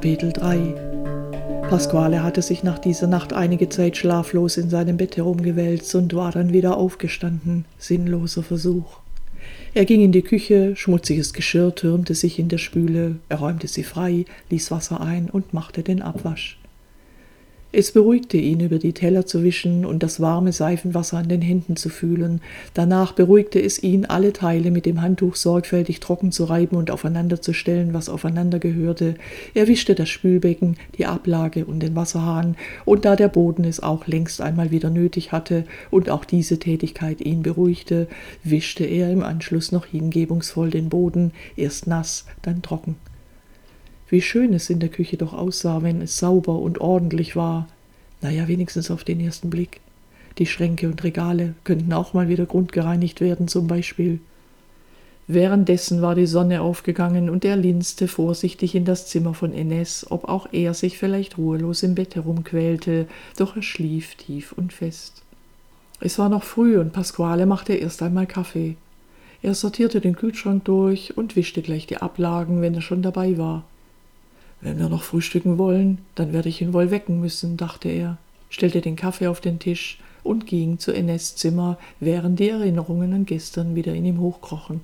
Kapitel 3. Pasquale hatte sich nach dieser Nacht einige Zeit schlaflos in seinem Bett herumgewälzt und war dann wieder aufgestanden. Sinnloser Versuch. Er ging in die Küche, schmutziges Geschirr türmte sich in der Spüle, er räumte sie frei, ließ Wasser ein und machte den Abwasch. Es beruhigte ihn, über die Teller zu wischen und das warme Seifenwasser an den Händen zu fühlen. Danach beruhigte es ihn, alle Teile mit dem Handtuch sorgfältig trocken zu reiben und aufeinander zu stellen, was aufeinander gehörte. Er wischte das Spülbecken, die Ablage und den Wasserhahn, und da der Boden es auch längst einmal wieder nötig hatte und auch diese Tätigkeit ihn beruhigte, wischte er im Anschluss noch hingebungsvoll den Boden, erst nass, dann trocken. Wie schön es in der Küche doch aussah, wenn es sauber und ordentlich war. Naja, wenigstens auf den ersten Blick. Die Schränke und Regale könnten auch mal wieder grundgereinigt werden, zum Beispiel. Währenddessen war die Sonne aufgegangen und er linste vorsichtig in das Zimmer von Enes, ob auch er sich vielleicht ruhelos im Bett herumquälte, doch er schlief tief und fest. Es war noch früh und Pasquale machte erst einmal Kaffee. Er sortierte den Kühlschrank durch und wischte gleich die Ablagen, wenn er schon dabei war. Wenn wir noch frühstücken wollen, dann werde ich ihn wohl wecken müssen, dachte er, stellte den Kaffee auf den Tisch und ging zu Enes' Zimmer, während die Erinnerungen an gestern wieder in ihm hochkrochen.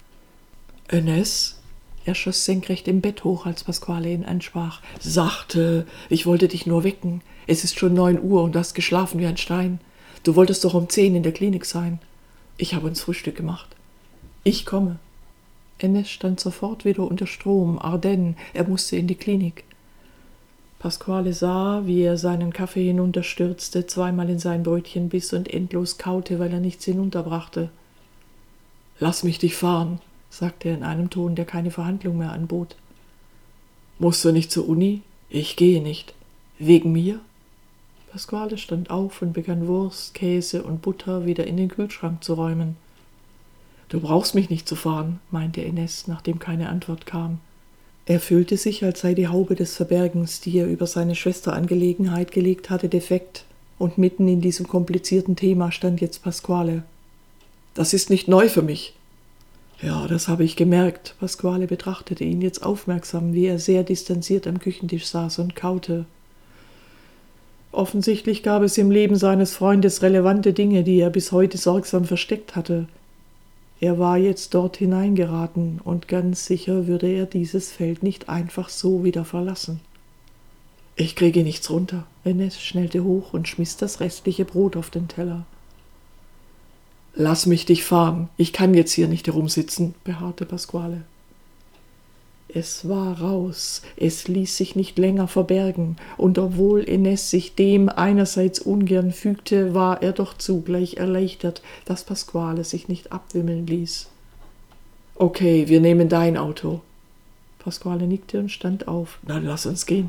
»Enes?« Er schoss senkrecht im Bett hoch, als Pasquale ihn ansprach. »Sachte, ich wollte dich nur wecken. Es ist schon 9 Uhr und du hast geschlafen wie ein Stein. Du wolltest doch um 10 in der Klinik sein. Ich habe uns Frühstück gemacht. Ich komme.« Enes stand sofort wieder unter Strom, Ardennen, er musste in die Klinik. Pasquale sah, wie er seinen Kaffee hinunterstürzte, zweimal in sein Brötchen biss und endlos kaute, weil er nichts hinunterbrachte. »Lass mich dich fahren«, sagte er in einem Ton, der keine Verhandlung mehr anbot. »Musst du nicht zur Uni? Ich gehe nicht. Wegen mir?« Pasquale stand auf und begann Wurst, Käse und Butter wieder in den Kühlschrank zu räumen. »Du brauchst mich nicht zu fahren«, meinte Enes, nachdem keine Antwort kam. Er fühlte sich, als sei die Haube des Verbergens, die er über seine Schwesterangelegenheit gelegt hatte, defekt, und mitten in diesem komplizierten Thema stand jetzt Pasquale. »Das ist nicht neu für mich.« »Ja, das habe ich gemerkt.« Pasquale betrachtete ihn jetzt aufmerksam, wie er sehr distanziert am Küchentisch saß und kaute. Offensichtlich gab es im Leben seines Freundes relevante Dinge, die er bis heute sorgsam versteckt hatte. Er war jetzt dort hineingeraten, und ganz sicher würde er dieses Feld nicht einfach so wieder verlassen. »Ich kriege nichts runter.« Enes schnellte hoch und schmiss das restliche Brot auf den Teller. »Lass mich dich fahren. Ich kann jetzt hier nicht herumsitzen«, beharrte Pasquale. Es war raus, es ließ sich nicht länger verbergen, und obwohl Enes sich dem einerseits ungern fügte, war er doch zugleich erleichtert, dass Pasquale sich nicht abwimmeln ließ. »Okay, wir nehmen dein Auto.« Pasquale nickte und stand auf. »Dann lass uns gehen.«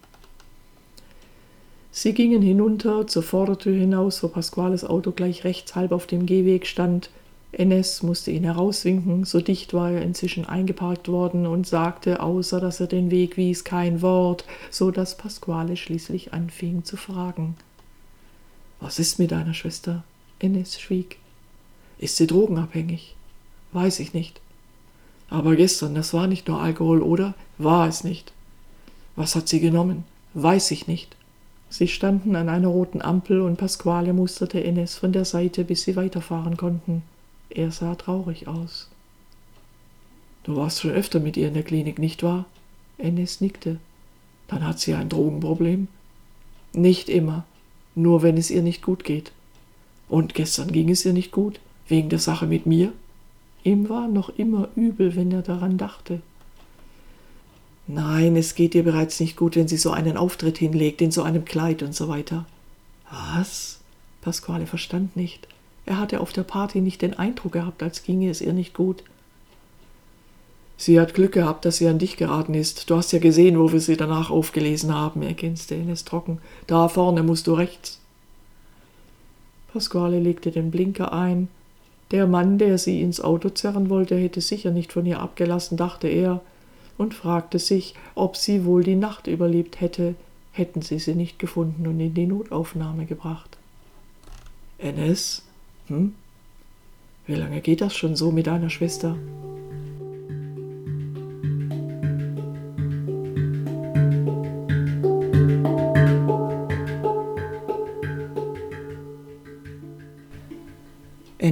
Sie gingen hinunter zur Vordertür hinaus, wo Pasquales Auto gleich rechts halb auf dem Gehweg stand. Enes musste ihn herauswinken, so dicht war er inzwischen eingeparkt worden, und sagte, außer dass er den Weg wies, kein Wort, so dass Pasquale schließlich anfing zu fragen. »Was ist mit deiner Schwester?« Enes schwieg. »Ist sie drogenabhängig?« »Weiß ich nicht.« »Aber gestern, das war nicht nur Alkohol, oder?« »War es nicht.« »Was hat sie genommen?« »Weiß ich nicht.« Sie standen an einer roten Ampel, und Pasquale musterte Enes von der Seite, bis sie weiterfahren konnten. Er sah traurig aus. »Du warst schon öfter mit ihr in der Klinik, nicht wahr?« Enes nickte. »Dann hat sie ein Drogenproblem?« »Nicht immer, nur wenn es ihr nicht gut geht.« »Und gestern ging es ihr nicht gut? Wegen der Sache mit mir?« Ihm war noch immer übel, wenn er daran dachte. »Nein, es geht ihr bereits nicht gut, wenn sie so einen Auftritt hinlegt, in so einem Kleid und so weiter.« »Was?« Pasquale verstand nicht. Er hatte auf der Party nicht den Eindruck gehabt, als ginge es ihr nicht gut. »Sie hat Glück gehabt, dass sie an dich geraten ist. Du hast ja gesehen, wo wir sie danach aufgelesen haben«, ergänzte Enes trocken. »Da vorne musst du rechts.« Pasquale legte den Blinker ein. Der Mann, der sie ins Auto zerren wollte, hätte sicher nicht von ihr abgelassen, dachte er, und fragte sich, ob sie wohl die Nacht überlebt hätte, hätten sie nicht gefunden und in die Notaufnahme gebracht. »Enes? Wie lange geht das schon so mit deiner Schwester?«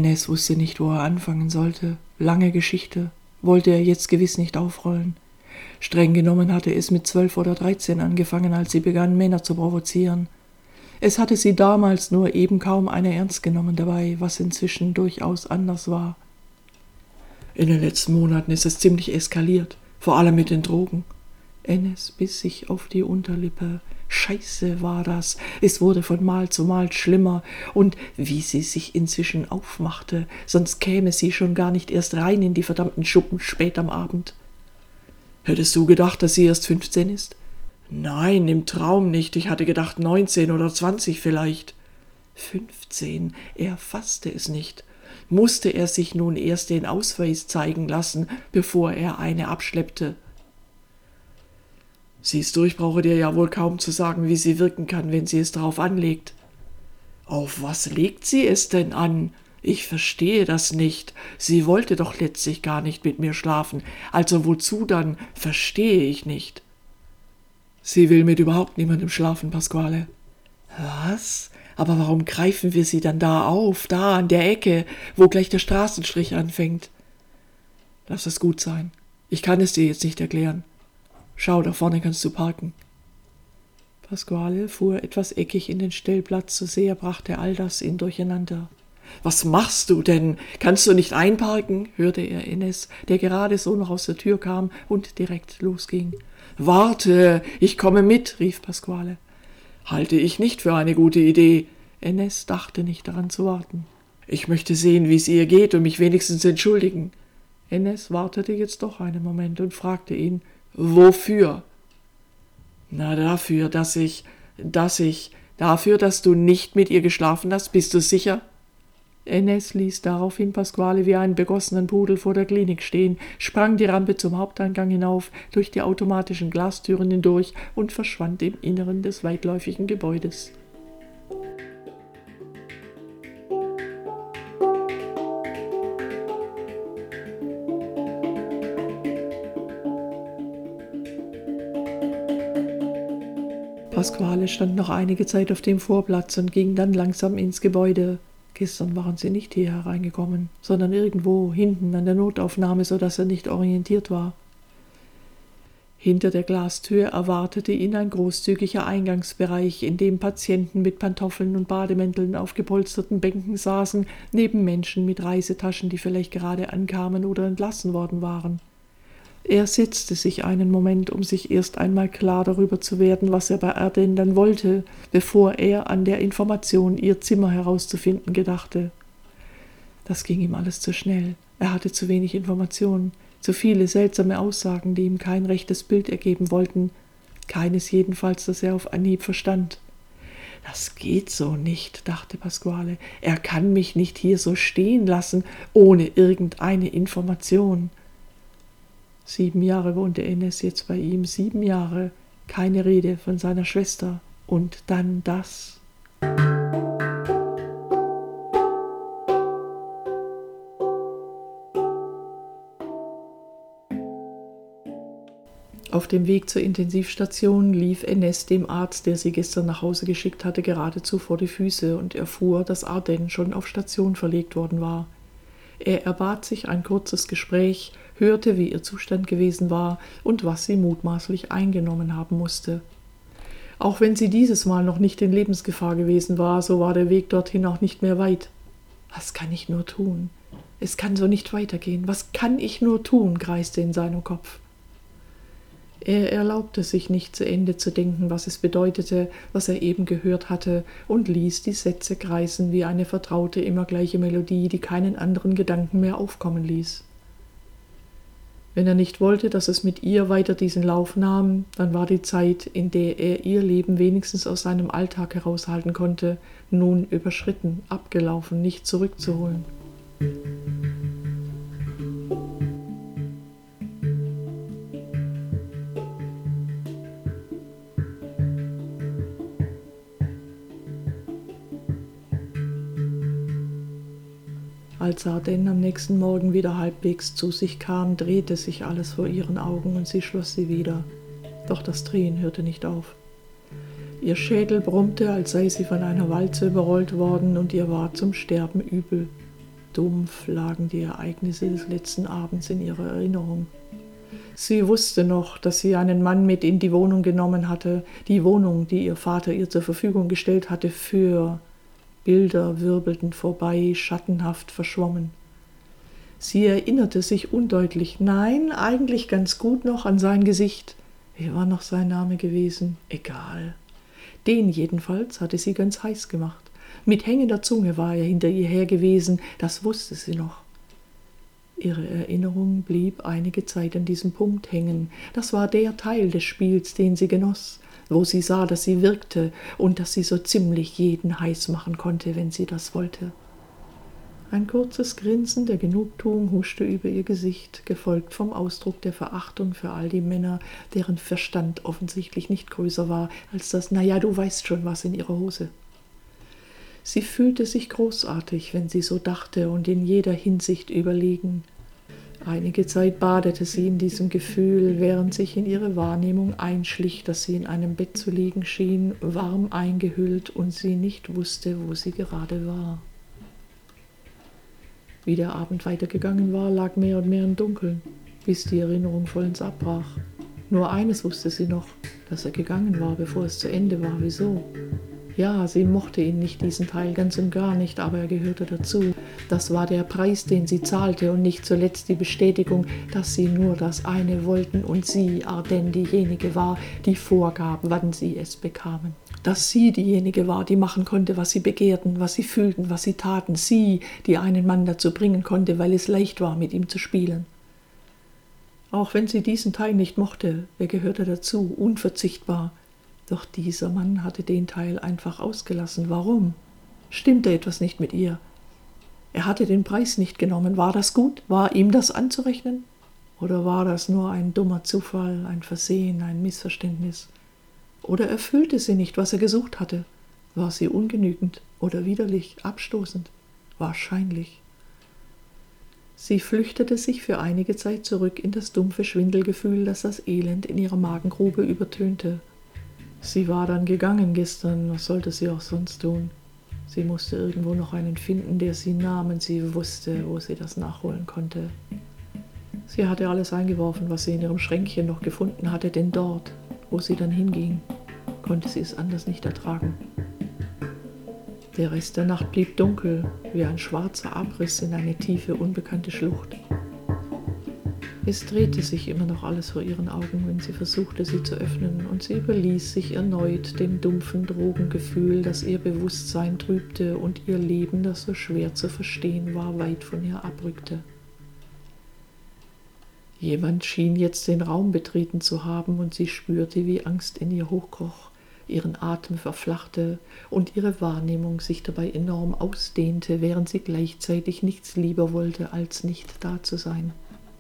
Enes wusste nicht, wo er anfangen sollte. Lange Geschichte, wollte er jetzt gewiss nicht aufrollen. Streng genommen hatte es mit 12 oder 13 angefangen, als sie begann, Männer zu provozieren. Es hatte sie damals nur eben kaum einer ernst genommen dabei, was inzwischen durchaus anders war. In den letzten Monaten ist es ziemlich eskaliert, vor allem mit den Drogen. Enes biss sich auf die Unterlippe. Scheiße war das. Es wurde von Mal zu Mal schlimmer. Und wie sie sich inzwischen aufmachte, sonst käme sie schon gar nicht erst rein in die verdammten Schuppen spät am Abend. Hättest du gedacht, dass sie erst 15 ist? Nein, im Traum nicht. Ich hatte gedacht 19 oder 20 vielleicht. 15, er fasste es nicht. Musste er sich nun erst den Ausweis zeigen lassen, bevor er eine abschleppte? Siehst du, ich brauche dir ja wohl kaum zu sagen, wie sie wirken kann, wenn sie es darauf anlegt. Auf was legt sie es denn an? Ich verstehe das nicht. Sie wollte doch letztlich gar nicht mit mir schlafen. Also wozu dann, verstehe ich nicht. Sie will mit überhaupt niemandem schlafen, Pasquale. Was? Aber warum greifen wir sie dann da auf, da an der Ecke, wo gleich der Straßenstrich anfängt? Lass es gut sein. Ich kann es dir jetzt nicht erklären. Schau, da vorne kannst du parken. Pasquale fuhr etwas eckig in den Stellplatz, so sehr brachte all das ihn durcheinander. Was machst du denn? Kannst du nicht einparken? Hörte er Enes, der gerade so noch aus der Tür kam und direkt losging. Warte, ich komme mit, rief Pasquale. Halte ich nicht für eine gute Idee. Enes dachte nicht daran zu warten. Ich möchte sehen, wie es ihr geht und mich wenigstens entschuldigen. Enes wartete jetzt doch einen Moment und fragte ihn, wofür? Na, dafür, dass du nicht mit ihr geschlafen hast, bist du sicher? Enes ließ daraufhin Pasquale wie einen begossenen Pudel vor der Klinik stehen, sprang die Rampe zum Haupteingang hinauf, durch die automatischen Glastüren hindurch und verschwand im Inneren des weitläufigen Gebäudes. Pasquale stand noch einige Zeit auf dem Vorplatz und ging dann langsam ins Gebäude. Gestern waren sie nicht hier hereingekommen, sondern irgendwo hinten an der Notaufnahme, so dass er nicht orientiert war. Hinter der Glastür erwartete ihn ein großzügiger Eingangsbereich, in dem Patienten mit Pantoffeln und Bademänteln auf gepolsterten Bänken saßen, neben Menschen mit Reisetaschen, die vielleicht gerade ankamen oder entlassen worden waren. Er setzte sich einen Moment, um sich erst einmal klar darüber zu werden, was er bei Arden dann wollte, bevor er an der Information, ihr Zimmer herauszufinden, gedachte. Das ging ihm alles zu schnell. Er hatte zu wenig Informationen, zu viele seltsame Aussagen, die ihm kein rechtes Bild ergeben wollten, keines jedenfalls, das er auf Anhieb verstand. »Das geht so nicht«, dachte Pasquale. »Er kann mich nicht hier so stehen lassen, ohne irgendeine Information.« 7 Jahre wohnte Enes jetzt bei ihm, 7 Jahre, keine Rede von seiner Schwester. Und dann das. Auf dem Weg zur Intensivstation lief Enes dem Arzt, der sie gestern nach Hause geschickt hatte, geradezu vor die Füße und erfuhr, dass Arden schon auf Station verlegt worden war. Er erbat sich ein kurzes Gespräch, hörte, wie ihr Zustand gewesen war und was sie mutmaßlich eingenommen haben musste. Auch wenn sie dieses Mal noch nicht in Lebensgefahr gewesen war, so war der Weg dorthin auch nicht mehr weit. Was kann ich nur tun? Es kann so nicht weitergehen. Was kann ich nur tun? Kreiste in seinem Kopf. Er erlaubte sich nicht zu Ende zu denken, was es bedeutete, was er eben gehört hatte, und ließ die Sätze kreisen wie eine vertraute, immer gleiche Melodie, die keinen anderen Gedanken mehr aufkommen ließ. Wenn er nicht wollte, dass es mit ihr weiter diesen Lauf nahm, dann war die Zeit, in der er ihr Leben wenigstens aus seinem Alltag heraushalten konnte, nun überschritten, abgelaufen, nicht zurückzuholen. Als Arden am nächsten Morgen wieder halbwegs zu sich kam, drehte sich alles vor ihren Augen und sie schloss sie wieder. Doch das Drehen hörte nicht auf. Ihr Schädel brummte, als sei sie von einer Walze überrollt worden, und ihr war zum Sterben übel. Dumpf lagen die Ereignisse des letzten Abends in ihrer Erinnerung. Sie wusste noch, dass sie einen Mann mit in die Wohnung genommen hatte, die Wohnung, die ihr Vater ihr zur Verfügung gestellt hatte, für Bilder wirbelten vorbei, schattenhaft verschwommen. Sie erinnerte sich undeutlich, nein, eigentlich ganz gut noch an sein Gesicht. Wie war noch sein Name gewesen? Egal. Den jedenfalls hatte sie ganz heiß gemacht. Mit hängender Zunge war er hinter ihr her gewesen, das wusste sie noch. Ihre Erinnerung blieb einige Zeit an diesem Punkt hängen. Das war der Teil des Spiels, den sie genoss, wo sie sah, dass sie wirkte und dass sie so ziemlich jeden heiß machen konnte, wenn sie das wollte. Ein kurzes Grinsen der Genugtuung huschte über ihr Gesicht, gefolgt vom Ausdruck der Verachtung für all die Männer, deren Verstand offensichtlich nicht größer war als das »Na ja, du weißt schon was« in ihrer Hose. Sie fühlte sich großartig, wenn sie so dachte und in jeder Hinsicht überlegen. Einige Zeit badete sie in diesem Gefühl, während sich in ihre Wahrnehmung einschlich, dass sie in einem Bett zu liegen schien, warm eingehüllt und sie nicht wusste, wo sie gerade war. Wie der Abend weitergegangen war, lag mehr und mehr im Dunkeln, bis die Erinnerung vollends abbrach. Nur eines wusste sie noch, dass er gegangen war, bevor es zu Ende war. Wieso? Ja, sie mochte ihn nicht, diesen Teil, ganz und gar nicht, aber er gehörte dazu. Das war der Preis, den sie zahlte und nicht zuletzt die Bestätigung, dass sie nur das eine wollten und sie, Ardennes, diejenige war, die vorgab, wann sie es bekamen. Dass sie diejenige war, die machen konnte, was sie begehrten, was sie fühlten, was sie taten. Sie, die einen Mann dazu bringen konnte, weil es leicht war, mit ihm zu spielen. Auch wenn sie diesen Teil nicht mochte, er gehörte dazu, unverzichtbar. Doch dieser Mann hatte den Teil einfach ausgelassen. Warum? Stimmte etwas nicht mit ihr? Er hatte den Preis nicht genommen. War das gut? War ihm das anzurechnen? Oder war das nur ein dummer Zufall, ein Versehen, ein Missverständnis? Oder erfüllte sie nicht, was er gesucht hatte? War sie ungenügend oder widerlich, abstoßend? Wahrscheinlich. Sie flüchtete sich für einige Zeit zurück in das dumpfe Schwindelgefühl, das das Elend in ihrer Magengrube übertönte. Sie war dann gegangen gestern, was sollte sie auch sonst tun? Sie musste irgendwo noch einen finden, der sie nahm, und sie wusste, wo sie das nachholen konnte. Sie hatte alles eingeworfen, was sie in ihrem Schränkchen noch gefunden hatte, denn dort, wo sie dann hinging, konnte sie es anders nicht ertragen. Der Rest der Nacht blieb dunkel, wie ein schwarzer Abriss in eine tiefe, unbekannte Schlucht. Es drehte sich immer noch alles vor ihren Augen, wenn sie versuchte, sie zu öffnen, und sie überließ sich erneut dem dumpfen Drogengefühl, das ihr Bewusstsein trübte und ihr Leben, das so schwer zu verstehen war, weit von ihr abrückte. Jemand schien jetzt den Raum betreten zu haben, und sie spürte, wie Angst in ihr hochkroch, ihren Atem verflachte und ihre Wahrnehmung sich dabei enorm ausdehnte, während sie gleichzeitig nichts lieber wollte, als nicht da zu sein.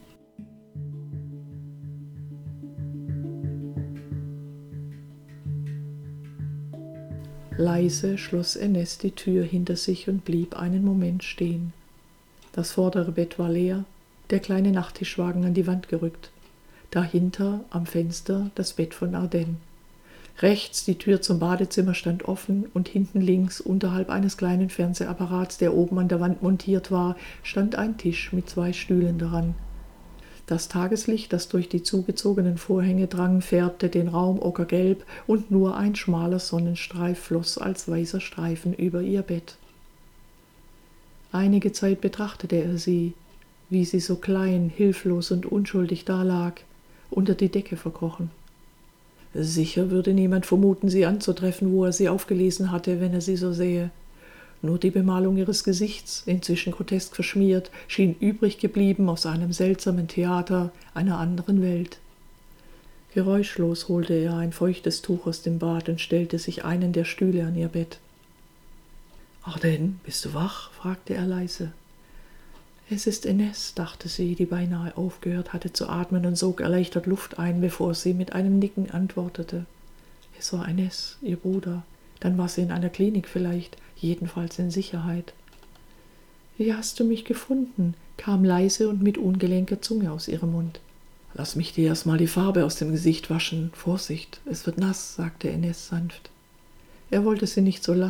Leise schloss Ines die Tür hinter sich und blieb einen Moment stehen. Das vordere Bett war leer, der kleine Nachttischwagen an die Wand gerückt. Dahinter, am Fenster, das Bett von Ardennes. Rechts die Tür zum Badezimmer stand offen und hinten links, unterhalb eines kleinen Fernsehapparats, der oben an der Wand montiert war, stand ein Tisch mit 2 Stühlen daran. Das Tageslicht, das durch die zugezogenen Vorhänge drang, färbte den Raum ockergelb und nur ein schmaler Sonnenstreif floss als weißer Streifen über ihr Bett. Einige Zeit betrachtete er sie, wie sie so klein, hilflos und unschuldig dalag, unter die Decke verkrochen. Sicher würde niemand vermuten, sie anzutreffen, wo er sie aufgelesen hatte, wenn er sie so sähe. Nur die Bemalung ihres Gesichts, inzwischen grotesk verschmiert, schien übrig geblieben aus einem seltsamen Theater einer anderen Welt. Geräuschlos holte er ein feuchtes Tuch aus dem Bad und stellte sich einen der Stühle an ihr Bett. »Ardennes, bist du wach?« fragte er leise. »Es ist Ines«, dachte sie, die beinahe aufgehört hatte zu atmen, und sog erleichtert Luft ein, bevor sie mit einem Nicken antwortete. Es war Ines, ihr Bruder. Dann war sie in einer Klinik vielleicht, jedenfalls in Sicherheit. »Wie hast du mich gefunden?« kam leise und mit ungelenker Zunge aus ihrem Mund. »Lass mich dir erst mal die Farbe aus dem Gesicht waschen. Vorsicht, es wird nass«, sagte Ines sanft. Er wollte sie nicht so lassen.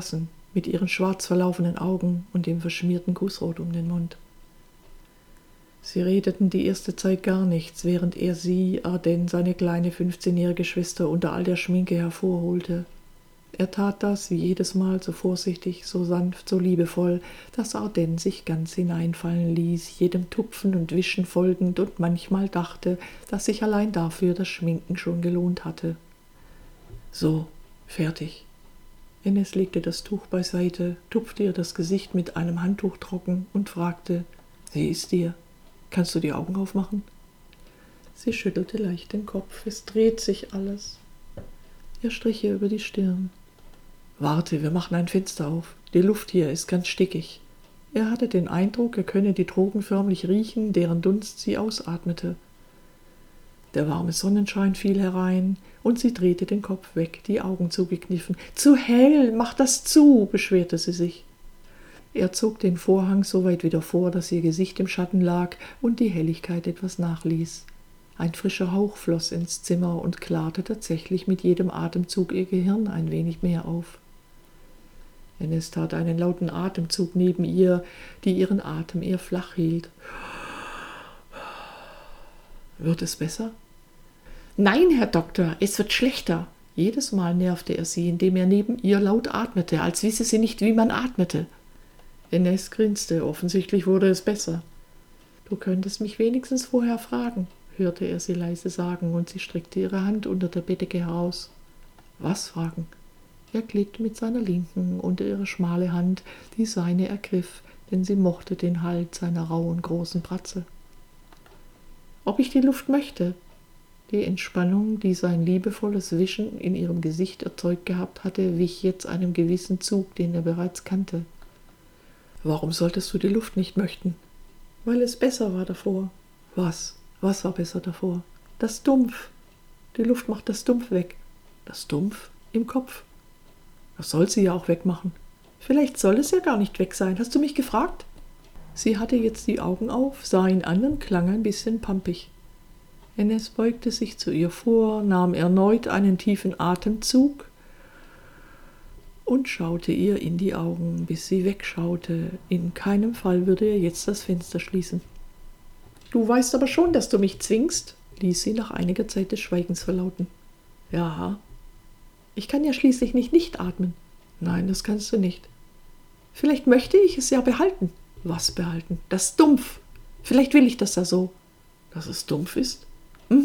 mit ihren schwarz verlaufenen Augen und dem verschmierten Kussrot um den Mund. Sie redeten die erste Zeit gar nichts, während er sie, Arden, seine kleine 15-jährige Schwester, unter all der Schminke hervorholte. Er tat das, wie jedes Mal, so vorsichtig, so sanft, so liebevoll, dass Arden sich ganz hineinfallen ließ, jedem Tupfen und Wischen folgend und manchmal dachte, dass sich allein dafür das Schminken schon gelohnt hatte. »So, fertig.« Enes legte das Tuch beiseite, tupfte ihr das Gesicht mit einem Handtuch trocken und fragte, »Wie ist dir? Kannst du die Augen aufmachen?« Sie schüttelte leicht den Kopf. »Es dreht sich alles.« Er strich ihr über die Stirn. »Warte, wir machen ein Fenster auf. Die Luft hier ist ganz stickig.« Er hatte den Eindruck, er könne die Drogen förmlich riechen, deren Dunst sie ausatmete. Der warme Sonnenschein fiel herein, und sie drehte den Kopf weg, die Augen zugekniffen. »Zu hell, mach das zu«, beschwerte sie sich. Er zog den Vorhang so weit wieder vor, dass ihr Gesicht im Schatten lag und die Helligkeit etwas nachließ. Ein frischer Hauch floss ins Zimmer und klarte tatsächlich mit jedem Atemzug ihr Gehirn ein wenig mehr auf. Enes tat einen lauten Atemzug neben ihr, die ihren Atem eher flach hielt. »Wird es besser?« »Nein, Herr Doktor, es wird schlechter.« Jedes Mal nervte er sie, indem er neben ihr laut atmete, als wisse sie nicht, wie man atmete. Enes grinste, offensichtlich wurde es besser. »Du könntest mich wenigstens vorher fragen«, hörte er sie leise sagen, und sie streckte ihre Hand unter der Bettdecke heraus. »Was fragen?« Er glitt mit seiner Linken unter ihre schmale Hand, die seine ergriff, denn sie mochte den Halt seiner rauen, großen Bratze. »Ob ich die Luft möchte?« Die Entspannung, die sein liebevolles Wischen in ihrem Gesicht erzeugt gehabt hatte, wich jetzt einem gewissen Zug, den er bereits kannte. »Warum solltest du die Luft nicht möchten?« »Weil es besser war davor.« »Was? Was war besser davor?« »Das Dumpf. Die Luft macht das Dumpf weg.« »Das Dumpf? Im Kopf?« »Das soll sie ja auch wegmachen.« »Vielleicht soll es ja gar nicht weg sein. Hast du mich gefragt?« Sie hatte jetzt die Augen auf, sah ihn an und klang ein bisschen pampig. Enes beugte sich zu ihr vor, nahm erneut einen tiefen Atemzug und schaute ihr in die Augen, bis sie wegschaute. In keinem Fall würde er jetzt das Fenster schließen. »Du weißt aber schon, dass du mich zwingst«, ließ sie nach einiger Zeit des Schweigens verlauten. »Ja.« »Ich kann ja schließlich nicht atmen.« »Nein, das kannst du nicht.« »Vielleicht möchte ich es ja behalten.« »Was behalten?« »Das Dumpf. Vielleicht will ich das ja so.« »Dass es dumpf ist?« »Mhm.«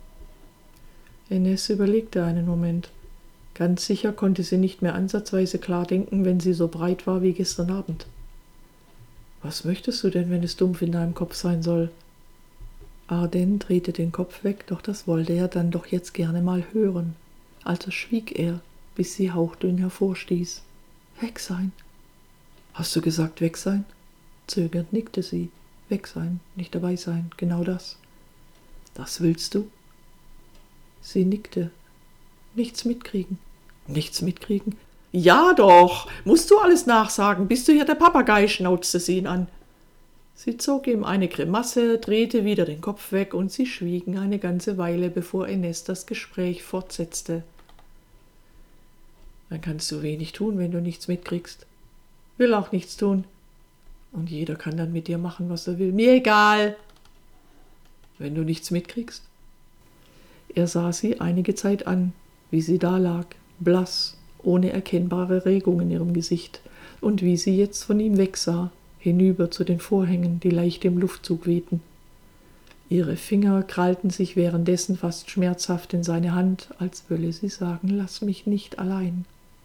Enes überlegte einen Moment. Ganz sicher konnte sie nicht mehr ansatzweise klar denken, wenn sie so breit war wie gestern Abend. »Was möchtest du denn, wenn es dumpf in deinem Kopf sein soll?« Arden drehte den Kopf weg, doch das wollte er dann doch jetzt gerne mal hören. Also schwieg er, bis sie hauchdünn hervorstieß. »Weg sein.« »Hast du gesagt, weg sein?« Zögernd nickte sie. »Weg sein, nicht dabei sein, genau das.« »Das willst du?« Sie nickte. »Nichts mitkriegen.« »Nichts mitkriegen?« »Ja doch, musst du alles nachsagen, bist du hier der Papagei?«, schnauzte sie ihn an. Sie zog ihm eine Grimasse, drehte wieder den Kopf weg, und sie schwiegen eine ganze Weile, bevor Enes das Gespräch fortsetzte. »Dann kannst du wenig tun, wenn du nichts mitkriegst.« »Will auch nichts tun.« »Und jeder kann dann mit dir machen, was er will.« »Mir egal.« »Wenn du nichts mitkriegst?« Er sah sie einige Zeit an, wie sie da lag, blass, ohne erkennbare Regung in ihrem Gesicht, und wie sie jetzt von ihm wegsah, hinüber zu den Vorhängen, die leicht im Luftzug wehten. Ihre Finger krallten sich währenddessen fast schmerzhaft in seine Hand, als wolle sie sagen, »Lass mich nicht allein.«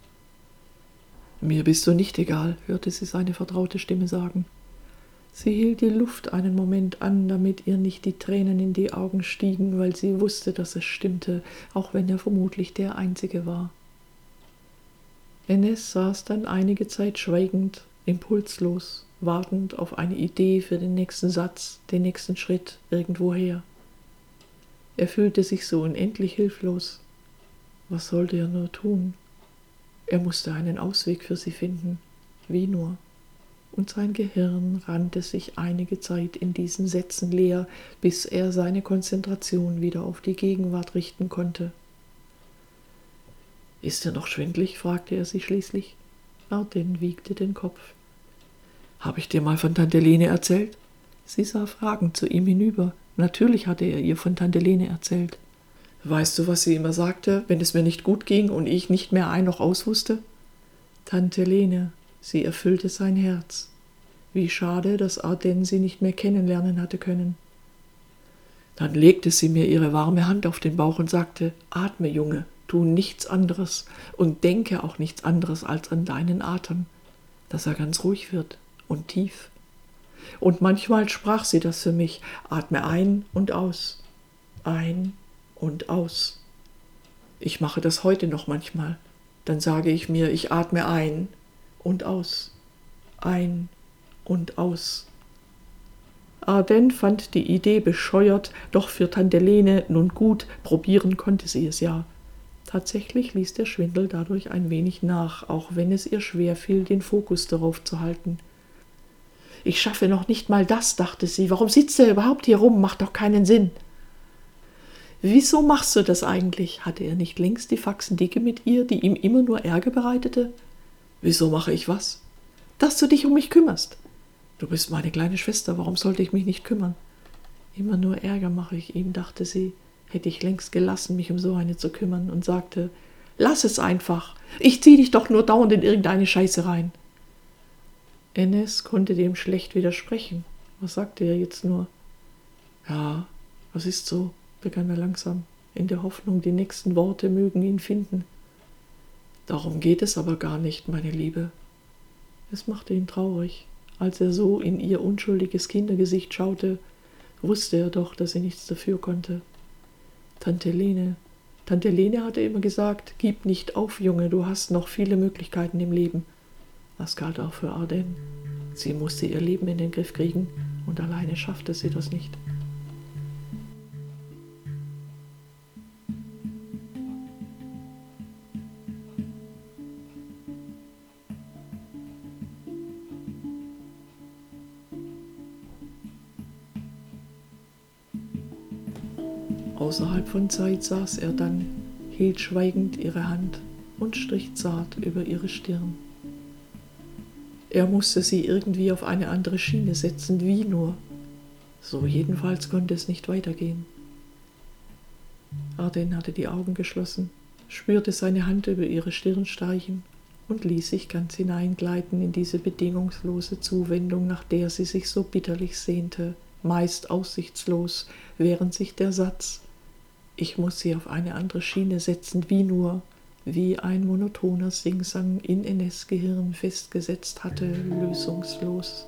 »Mir bist du nicht egal«, hörte sie seine vertraute Stimme sagen. Sie hielt die Luft einen Moment an, damit ihr nicht die Tränen in die Augen stiegen, weil sie wusste, dass es stimmte, auch wenn er vermutlich der Einzige war. Enes saß dann einige Zeit schweigend, impulslos, wartend auf eine Idee für den nächsten Satz, den nächsten Schritt irgendwoher. Er fühlte sich so unendlich hilflos. Was sollte er nur tun? Er musste einen Ausweg für sie finden. Wie nur? Und sein Gehirn rannte sich einige Zeit in diesen Sätzen leer, bis er seine Konzentration wieder auf die Gegenwart richten konnte. »Ist dir noch schwindlig?«, fragte er sie schließlich. Arden wiegte den Kopf. »Habe ich dir mal von Tante Lene erzählt?« Sie sah fragend zu ihm hinüber. Natürlich hatte er ihr von Tante Lene erzählt. »Weißt du, was sie immer sagte, wenn es mir nicht gut ging und ich nicht mehr ein noch aus wusste?« Tante Lene, sie erfüllte sein Herz. Wie schade, dass Arden sie nicht mehr kennenlernen hatte können. Dann legte sie mir ihre warme Hand auf den Bauch und sagte, »Atme, Junge, tu nichts anderes und denke auch nichts anderes als an deinen Atem, dass er ganz ruhig wird und tief.« Und manchmal sprach sie das für mich, »Atme ein und aus, ein und aus.« Ich mache das heute noch manchmal. Dann sage ich mir, ich atme ein und aus, ein und aus. Arden fand die Idee bescheuert, doch für Tante Lene nun gut, probieren konnte sie es ja. Tatsächlich ließ der Schwindel dadurch ein wenig nach, auch wenn es ihr schwer fiel, den Fokus darauf zu halten. »Ich schaffe noch nicht mal das«, dachte sie. »Warum sitzt er überhaupt hier rum? Macht doch keinen Sinn.« »Wieso machst du das eigentlich?« Hatte er nicht längst die Faxendicke mit ihr, die ihm immer nur Ärger bereitete? »Wieso mache ich was?« »Dass du dich um mich kümmerst.« »Du bist meine kleine Schwester, warum sollte ich mich nicht kümmern?« »Immer nur Ärger mache ich ihm«, dachte sie. Hätte ich längst gelassen, mich um so eine zu kümmern, und sagte, »Lass es einfach. Ich zieh dich doch nur dauernd in irgendeine Scheiße rein.« Enes konnte dem schlecht widersprechen. Was sagte er jetzt nur? »Ja, das ist so«, begann er langsam, in der Hoffnung, die nächsten Worte mögen ihn finden. »Darum geht es aber gar nicht, meine Liebe.« Es machte ihn traurig. Als er so in ihr unschuldiges Kindergesicht schaute, wusste er doch, dass sie nichts dafür konnte. Tante Lene hatte immer gesagt, »Gib nicht auf, Junge, du hast noch viele Möglichkeiten im Leben.« Das galt auch für Arden. Sie musste ihr Leben in den Griff kriegen und alleine schaffte sie das nicht. Außerhalb von Zeit saß er dann, hielt schweigend ihre Hand und strich zart über ihre Stirn. Er musste sie irgendwie auf eine andere Schiene setzen, wie nur. So jedenfalls konnte es nicht weitergehen. Arden hatte die Augen geschlossen, spürte seine Hand über ihre Stirn streichen und ließ sich ganz hineingleiten in diese bedingungslose Zuwendung, nach der sie sich so bitterlich sehnte, meist aussichtslos, während sich der Satz »Ich muss sie auf eine andere Schiene setzen, wie ein monotoner Singsang in Enes Gehirn festgesetzt hatte, lösungslos.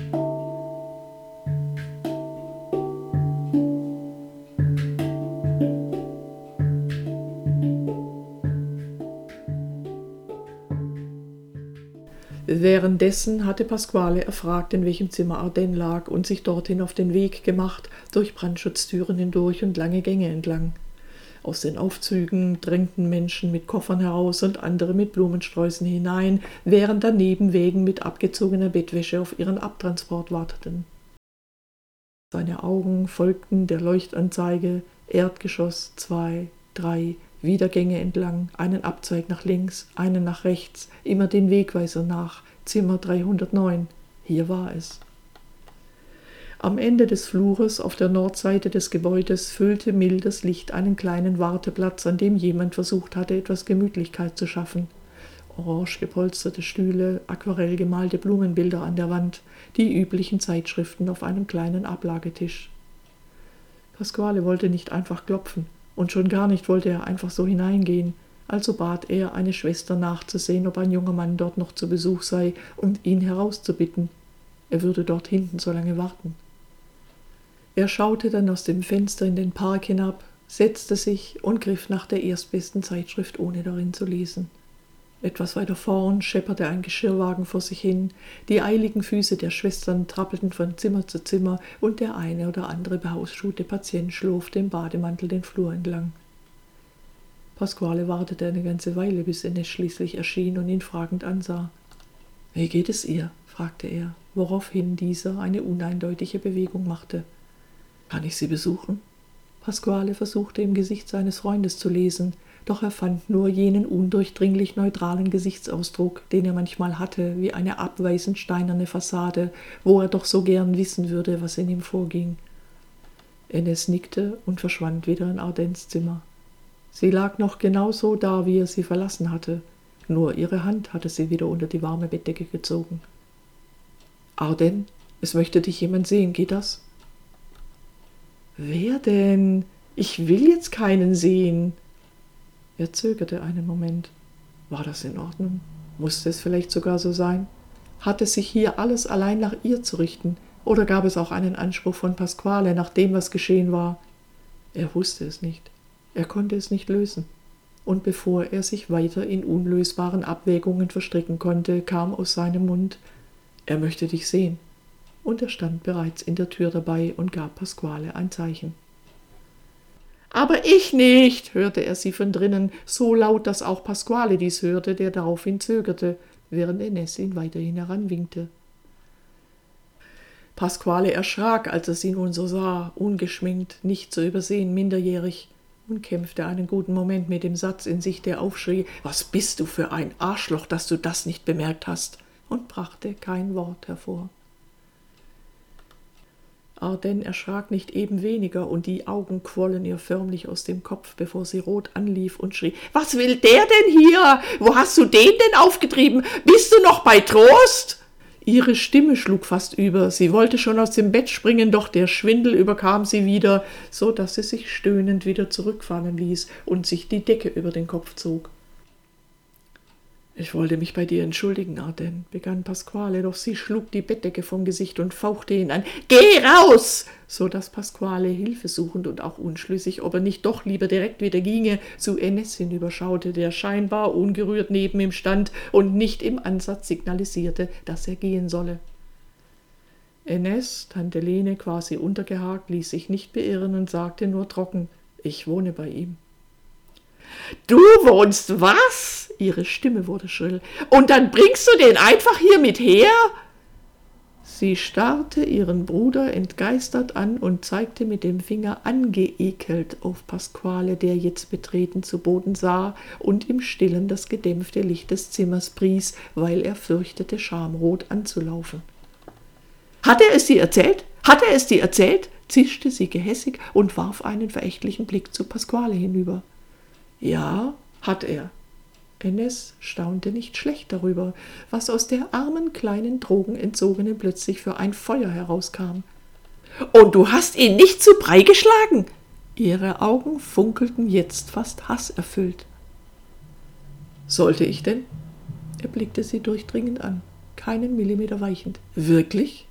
Währenddessen hatte Pasquale erfragt, in welchem Zimmer Arden lag, und sich dorthin auf den Weg gemacht, durch Brandschutztüren hindurch und lange Gänge entlang. Aus den Aufzügen drängten Menschen mit Koffern heraus und andere mit Blumensträußen hinein, während daneben Wägen mit abgezogener Bettwäsche auf ihren Abtransport warteten. Seine Augen folgten der Leuchtanzeige, Erdgeschoss 2, 3, wieder Gänge entlang, einen Abzweig nach links, einen nach rechts, immer den Wegweiser nach, Zimmer 309. Hier war es. Am Ende des Flures auf der Nordseite des Gebäudes füllte mildes Licht einen kleinen Warteplatz, an dem jemand versucht hatte, etwas Gemütlichkeit zu schaffen. Orange gepolsterte Stühle, aquarell gemalte Blumenbilder an der Wand, die üblichen Zeitschriften auf einem kleinen Ablagetisch. Pasquale wollte nicht einfach klopfen, und schon gar nicht wollte er einfach so hineingehen, also bat er, eine Schwester nachzusehen, ob ein junger Mann dort noch zu Besuch sei, und ihn herauszubitten. Er würde dort hinten so lange warten. Er schaute dann aus dem Fenster in den Park hinab, setzte sich und griff nach der erstbesten Zeitschrift, ohne darin zu lesen. Etwas weiter vorn schepperte ein Geschirrwagen vor sich hin, die eiligen Füße der Schwestern trappelten von Zimmer zu Zimmer und der eine oder andere behausschuhte Patient schlurfte im Bademantel den Flur entlang. Pasquale wartete eine ganze Weile, bis Enes schließlich erschien und ihn fragend ansah. »Wie geht es ihr?« fragte er, woraufhin dieser eine uneindeutige Bewegung machte. »Kann ich Sie besuchen?« Pasquale versuchte im Gesicht seines Freundes zu lesen, Doch er fand nur jenen undurchdringlich neutralen Gesichtsausdruck, den er manchmal hatte, wie eine abweisend steinerne Fassade, wo er doch so gern wissen würde, was in ihm vorging. Enes nickte und verschwand wieder in Ardens Zimmer. Sie lag noch genauso da, wie er sie verlassen hatte, nur ihre Hand hatte sie wieder unter die warme Bettdecke gezogen. »Arden, es möchte dich jemand sehen, geht das?« »Wer denn? Ich will jetzt keinen sehen.« Er zögerte einen Moment. War das in Ordnung? Musste es vielleicht sogar so sein? Hatte sich hier alles allein nach ihr zu richten? Oder gab es auch einen Anspruch von Pasquale nach dem, was geschehen war? Er wusste es nicht. Er konnte es nicht lösen. Und bevor er sich weiter in unlösbaren Abwägungen verstricken konnte, kam aus seinem Mund: »Er möchte dich sehen.« Und er stand bereits in der Tür dabei und gab Pasquale ein Zeichen. »Aber ich nicht«, hörte er sie von drinnen, so laut, dass auch Pasquale dies hörte, der daraufhin zögerte, während Enes ihn weiterhin heranwinkte. Pasquale erschrak, als er sie nun so sah, ungeschminkt, nicht zu übersehen, minderjährig, und kämpfte einen guten Moment mit dem Satz in sich, der aufschrie: »Was bist du für ein Arschloch, dass du das nicht bemerkt hast?« und brachte kein Wort hervor. Arden erschrak nicht eben weniger, und die Augen quollen ihr förmlich aus dem Kopf, bevor sie rot anlief und schrie: »Was will der denn hier? Wo hast du den denn aufgetrieben? Bist du noch bei Trost?« Ihre Stimme schlug fast über, sie wollte schon aus dem Bett springen, doch der Schwindel überkam sie wieder, so dass sie sich stöhnend wieder zurückfallen ließ und sich die Decke über den Kopf zog. »Ich wollte mich bei dir entschuldigen, Arden«, begann Pasquale, doch sie schlug die Bettdecke vom Gesicht und fauchte ihn an. »Geh raus!« so dass Pasquale, hilfesuchend und auch unschlüssig, ob er nicht doch lieber direkt wieder ginge, zu Enes hinüberschaute, der scheinbar ungerührt neben ihm stand und nicht im Ansatz signalisierte, dass er gehen solle. Enes, Tante Lene quasi untergehakt, ließ sich nicht beirren und sagte nur trocken: »Ich wohne bei ihm.« »Du wohnst was?« Ihre Stimme wurde schrill. »Und dann bringst du den einfach hier mit her?« Sie starrte ihren Bruder entgeistert an und zeigte mit dem Finger angeekelt auf Pasquale, der jetzt betreten zu Boden sah und im Stillen das gedämpfte Licht des Zimmers pries, weil er fürchtete, schamrot anzulaufen. »Hat er es dir erzählt? Hat er es dir erzählt?« zischte sie gehässig und warf einen verächtlichen Blick zu Pasquale hinüber. »Ja, hat er.« Enes staunte nicht schlecht darüber, was aus der armen, kleinen Drogenentzogenen plötzlich für ein Feuer herauskam. »Und du hast ihn nicht zu Brei geschlagen?« Ihre Augen funkelten jetzt fast hasserfüllt. »Sollte ich denn?« Er blickte sie durchdringend an, keinen Millimeter weichend. »Wirklich?«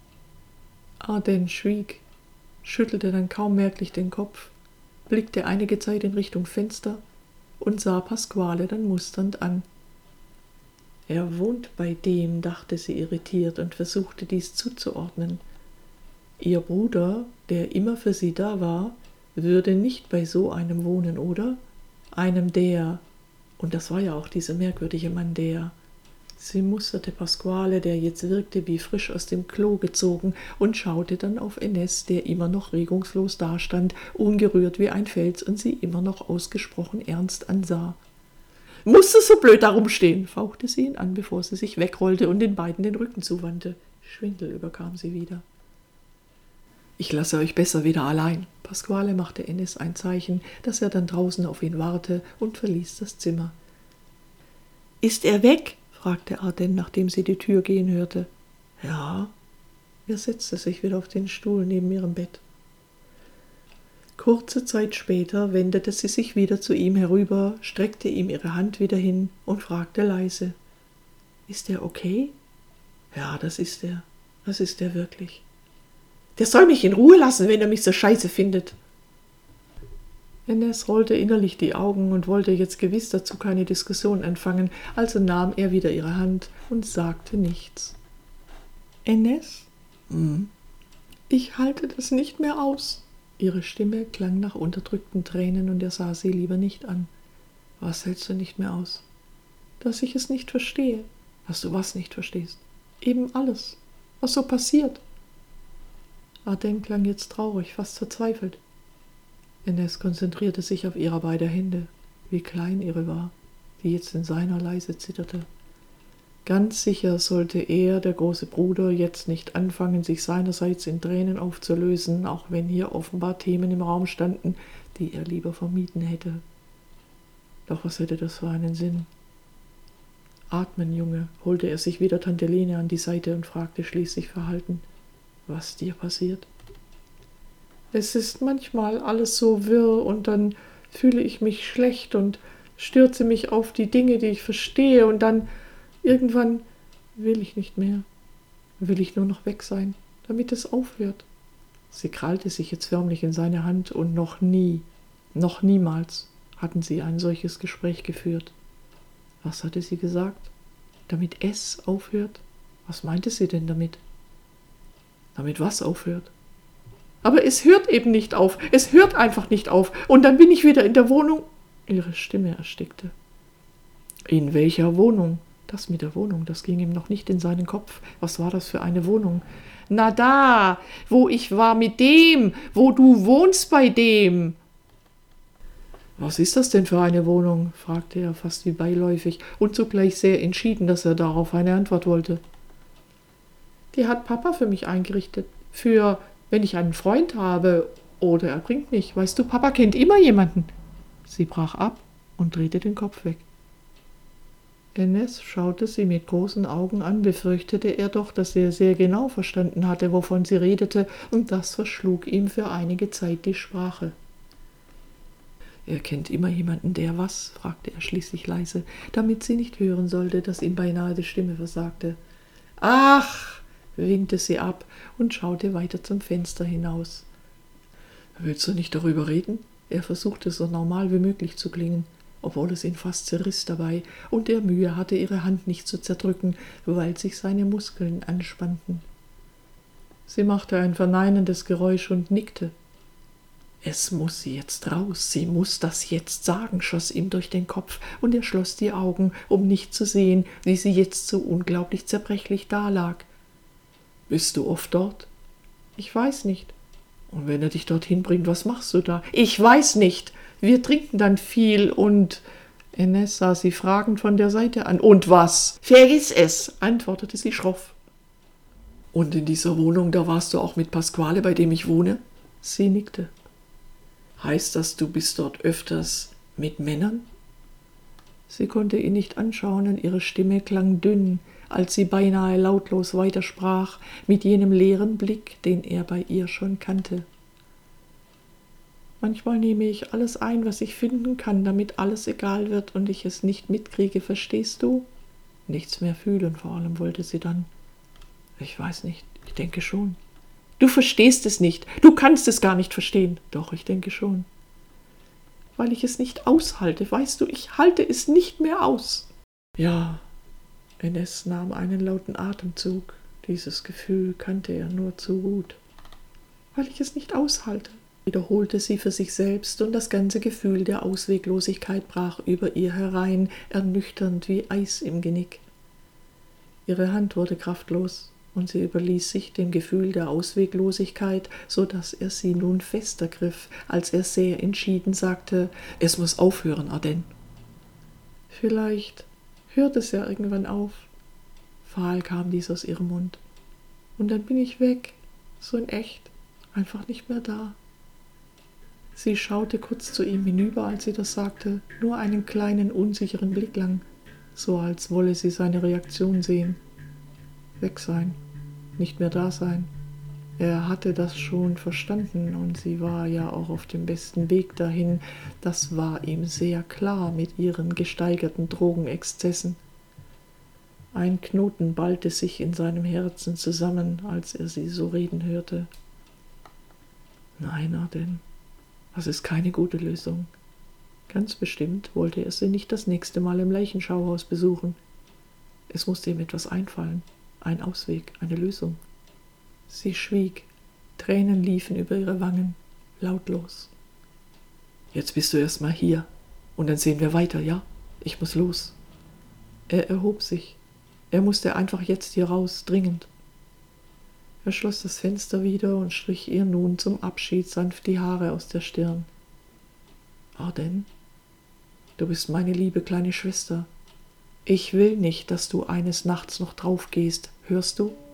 Arden schwieg, schüttelte dann kaum merklich den Kopf, blickte einige Zeit in Richtung Fenster und sah Pasquale dann musternd an. »Er wohnt bei dem«, dachte sie irritiert und versuchte dies zuzuordnen. Ihr Bruder, der immer für sie da war, würde nicht bei so einem wohnen, oder? Einem der, und das war ja auch dieser merkwürdige Mann, der. Sie musterte Pasquale, der jetzt wirkte wie frisch aus dem Klo gezogen, und schaute dann auf Enes, der immer noch regungslos dastand, ungerührt wie ein Fels und sie immer noch ausgesprochen ernst ansah. »Musst du so blöd da rumstehen?« fauchte sie ihn an, bevor sie sich wegrollte und den beiden den Rücken zuwandte. Schwindel überkam sie wieder. »Ich lasse euch besser wieder allein.« Pasquale machte Enes ein Zeichen, dass er dann draußen auf ihn warte, und verließ das Zimmer. »Ist er weg?« fragte Arden, nachdem sie die Tür gehen hörte. »Ja.« Er setzte sich wieder auf den Stuhl neben ihrem Bett. Kurze Zeit später wendete sie sich wieder zu ihm herüber, streckte ihm ihre Hand wieder hin und fragte leise: »Ist er okay?« »Ja, das ist er. Das ist er wirklich.« »Der soll mich in Ruhe lassen, wenn er mich so scheiße findet.« Enes rollte innerlich die Augen und wollte jetzt gewiss dazu keine Diskussion anfangen, also nahm er wieder ihre Hand und sagte nichts. »Enes? Ich halte das nicht mehr aus.« Ihre Stimme klang nach unterdrückten Tränen und er sah sie lieber nicht an. »Was hältst du nicht mehr aus?« »Dass ich es nicht verstehe.« »Dass du was nicht verstehst?« »Eben alles, was so passiert.« Arden klang jetzt traurig, fast verzweifelt. Enes konzentrierte sich auf ihre beiden Hände. wie klein ihre war, die jetzt in seiner leise zitterte. Ganz sicher sollte er, der große Bruder, jetzt nicht anfangen, sich seinerseits in Tränen aufzulösen, auch wenn hier offenbar Themen im Raum standen, die er lieber vermieden hätte. Doch was hätte das für einen Sinn? Atmen, Junge, holte er sich wieder Tante Lene an die Seite und fragte schließlich verhalten, was dir passiert. Es ist manchmal alles so wirr und dann fühle ich mich schlecht und stürze mich auf die Dinge, die ich verstehe und dann irgendwann will ich nicht mehr, will ich nur noch weg sein, damit es aufhört. Sie krallte sich jetzt förmlich in seine Hand und noch niemals hatten sie ein solches Gespräch geführt. Was hatte sie gesagt? Damit es aufhört? Was meinte sie denn damit? Damit was aufhört? Aber es hört eben nicht auf. Es hört einfach nicht auf. Und dann bin ich wieder in der Wohnung. Ihre Stimme erstickte. In welcher Wohnung? Das mit der Wohnung, das ging ihm noch nicht in seinen Kopf. Was war das für eine Wohnung? Na da, wo ich war mit dem, wo du wohnst bei dem. Was ist das denn für eine Wohnung? Fragte er fast wie beiläufig und zugleich sehr entschieden, dass er darauf eine Antwort wollte. Die hat Papa für mich eingerichtet. Für, wenn ich einen Freund habe oder er bringt mich. Weißt du, Papa kennt immer jemanden. Sie brach ab und drehte den Kopf weg. Ines schaute sie mit großen Augen an, befürchtete er doch, dass er sehr genau verstanden hatte, wovon sie redete, und das verschlug ihm für einige Zeit die Sprache. Er kennt immer jemanden, der was? Fragte er schließlich leise, damit sie nicht hören sollte, dass ihm beinahe die Stimme versagte. Ach, winkte sie ab und schaute weiter zum Fenster hinaus. Willst du nicht darüber reden? Er versuchte so normal wie möglich zu klingen, obwohl es ihn fast zerriss dabei und er Mühe hatte, ihre Hand nicht zu zerdrücken, weil sich seine Muskeln anspannten. Sie machte ein verneinendes Geräusch und nickte. Es muss sie jetzt raus, sie muss das jetzt sagen, schoss ihm durch den Kopf, und er schloss die Augen, um nicht zu sehen, wie sie jetzt so unglaublich zerbrechlich dalag. Bist du oft dort? Ich weiß nicht. Und wenn er dich dorthin bringt, was machst du da? Ich weiß nicht. Wir trinken dann viel und... Ines sah sie fragend von der Seite an. Und was? Vergiss es, antwortete sie schroff. Und in dieser Wohnung, da warst du auch mit Pasquale, bei dem ich wohne? Sie nickte. Heißt das, du bist dort öfters mit Männern? Sie konnte ihn nicht anschauen und ihre Stimme klang dünn, als sie beinahe lautlos weitersprach, mit jenem leeren Blick, den er bei ihr schon kannte. Manchmal nehme ich alles ein, was ich finden kann, damit alles egal wird und ich es nicht mitkriege, verstehst du? Nichts mehr fühlen, vor allem wollte sie dann. Ich weiß nicht, ich denke schon. Du verstehst es nicht, du kannst es gar nicht verstehen. Doch, ich denke schon. Weil ich es nicht aushalte, weißt du, ich halte es nicht mehr aus. Ja, Ines nahm einen lauten Atemzug. Dieses Gefühl kannte er nur zu gut. Weil ich es nicht aushalte, wiederholte sie für sich selbst, und das ganze Gefühl der Ausweglosigkeit brach über ihr herein, ernüchternd wie Eis im Genick. Ihre Hand wurde kraftlos, und sie überließ sich dem Gefühl der Ausweglosigkeit, so dass er sie nun fester griff, als er sehr entschieden sagte, es muss aufhören, Ardenn. Vielleicht hört es ja irgendwann auf. Fahl kam dies aus ihrem Mund. Und dann bin ich weg, so in echt, einfach nicht mehr da. Sie schaute kurz zu ihm hinüber, als sie das sagte, nur einen kleinen, unsicheren Blick lang, so als wolle sie seine Reaktion sehen. Weg sein, nicht mehr da sein. Er hatte das schon verstanden und sie war ja auch auf dem besten Weg dahin. Das war ihm sehr klar mit ihren gesteigerten Drogenexzessen. Ein Knoten ballte sich in seinem Herzen zusammen, als er sie so reden hörte. Nein, Ardenn, das ist keine gute Lösung. Ganz bestimmt wollte er sie nicht das nächste Mal im Leichenschauhaus besuchen. Es musste ihm etwas einfallen, ein Ausweg, eine Lösung. Sie schwieg, Tränen liefen über ihre Wangen, lautlos. Jetzt bist du erst mal hier, und dann sehen wir weiter, ja? Ich muss los. Er erhob sich. Er musste einfach jetzt hier raus, dringend. Er schloss das Fenster wieder und strich ihr nun zum Abschied sanft die Haare aus der Stirn. Ardenn? Du bist meine liebe kleine Schwester. Ich will nicht, dass du eines Nachts noch drauf gehst, hörst du?